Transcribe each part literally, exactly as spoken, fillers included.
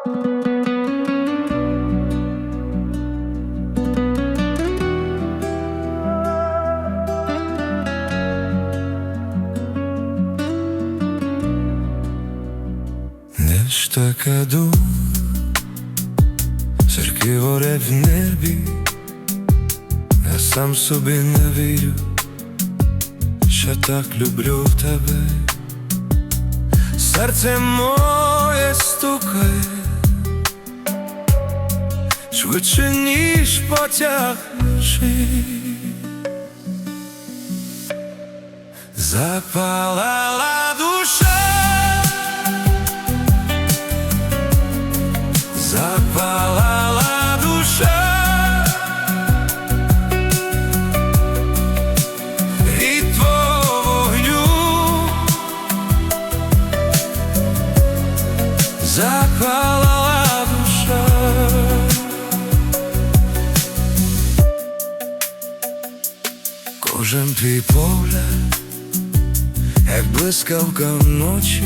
Де ж таке дух, зірки горять в небі, я сам собі не вірю, що так люблю тебе. Серце моє стукає швидше, ніж потяг вночі. Запалала душа, запалала душа від твого вогню, запалала душа. Кожен твій погляд, як блискавка вночі,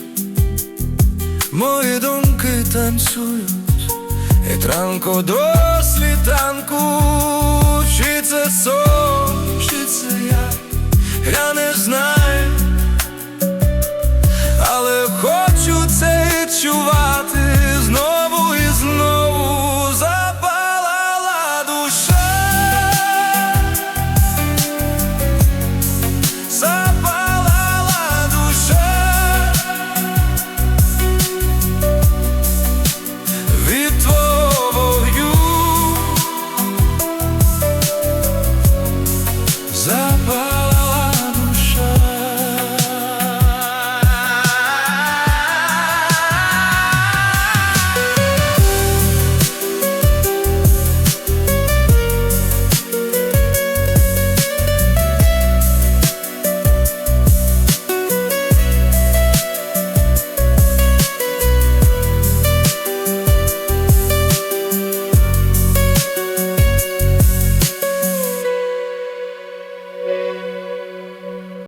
мої думки танцюють від ранку до світанку. Чи це сон, чи це я, я не знаю.